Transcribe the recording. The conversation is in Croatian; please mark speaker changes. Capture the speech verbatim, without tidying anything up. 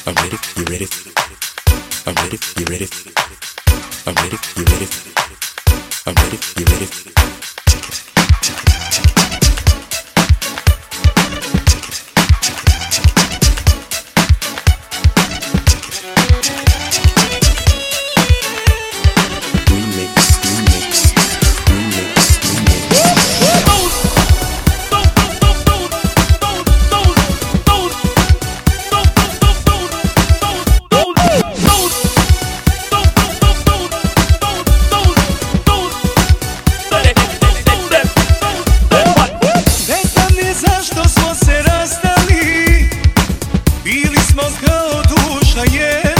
Speaker 1: I'm ready, you ready? I'm ready, you ready? I'm ready, you ready? I'm ready, you ready? Check it, check it, check it, check it. Check it, check it, check it, check it. Check it, check it, check it, check it. Remix, remix, remix, remix.
Speaker 2: Bili smo kao duša je